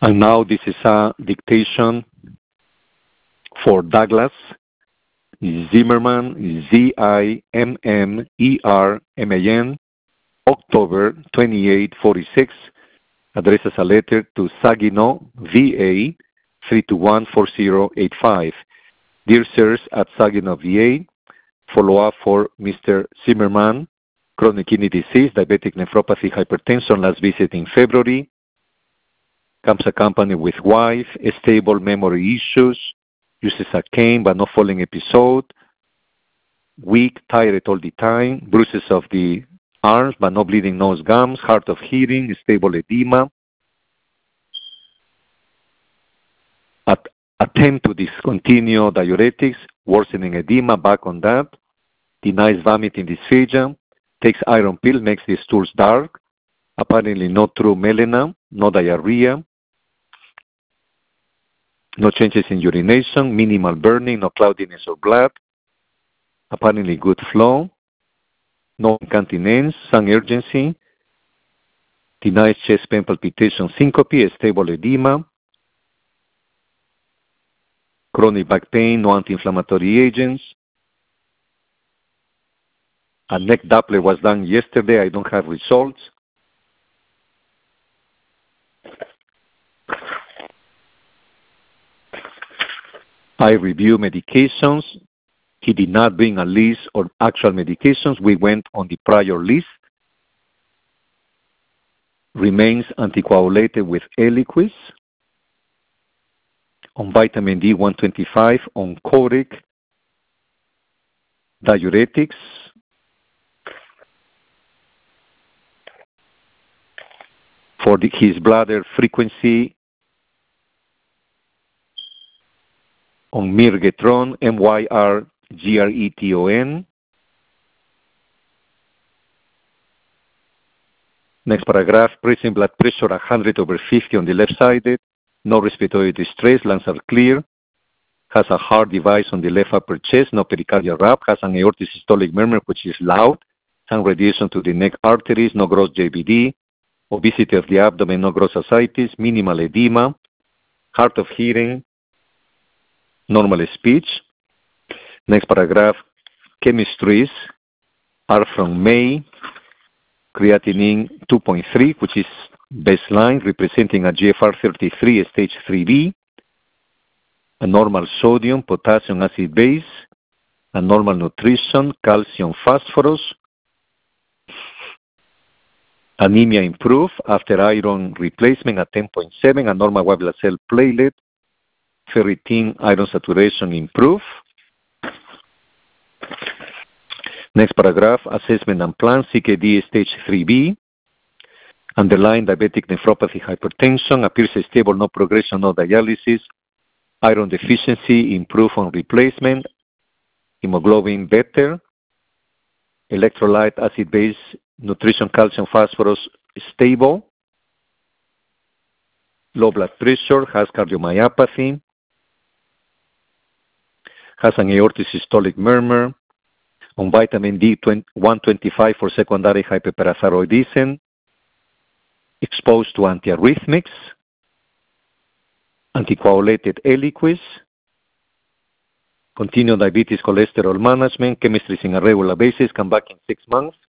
And now this is a dictation for Douglas Zimmerman, Zimmerman, October 28, 46, addresses a letter to Saginaw, VA, 3214085. Dear Sirs at Saginaw, VA, follow-up for Mr. Zimmerman, chronic kidney disease, diabetic nephropathy, hypertension, last visit in February. Comes accompanied with wife, stable memory issues, uses a cane but no falling episode, weak, tired all the time, bruises of the arms but no bleeding nose gums, hard of hearing, stable edema. Attempt to discontinue diuretics, worsening edema, back on that. Denies vomiting dysphagia, takes iron pill, makes the stools dark. Apparently no true melena, no diarrhea. No changes in urination, minimal burning, no cloudiness or blood. Apparently good flow. No incontinence, some urgency. Denies chest pain, palpitation, syncope, stable edema. Chronic back pain, no anti-inflammatory agents. A neck Doppler was done yesterday. I don't have results. I review medications. He did not bring a list of actual medications. We went on the prior list. Remains anticoagulated with Eliquis. On vitamin D 125, on Coric, diuretics. For his bladder frequency, on Mirgetron, Myrgreton. Next paragraph, present blood pressure 100/50 on the left side, no respiratory distress, lungs are clear, has a heart device on the left upper chest, no pericardial wrap, has an aortic systolic murmur which is loud, some radiation to the neck arteries, no gross JVD, obesity of the abdomen, no gross ascites, minimal edema, hard of hearing, normal speech. Next paragraph, chemistries are from May, creatinine 2.3, which is baseline, representing a GFR 33, stage 3B, a normal sodium, potassium, acid base, a normal nutrition, calcium, phosphorus, anemia improved after iron replacement at 10.7, a normal white blood cell platelet, ferritin, iron saturation improved. Next paragraph, assessment and plan, CKD stage 3B, underlying diabetic nephropathy, hypertension, appears stable, no progression, no dialysis, iron deficiency, improved on replacement, hemoglobin better, electrolyte, acid base, nutrition, calcium, phosphorus, stable, low blood pressure, has cardiomyopathy, has an aortic systolic murmur, on vitamin D 125 for secondary hyperparathyroidism, exposed to antiarrhythmics, anticoagulated Eliquis, continued diabetes cholesterol management, chemistries in a regular basis, come back in 6 months.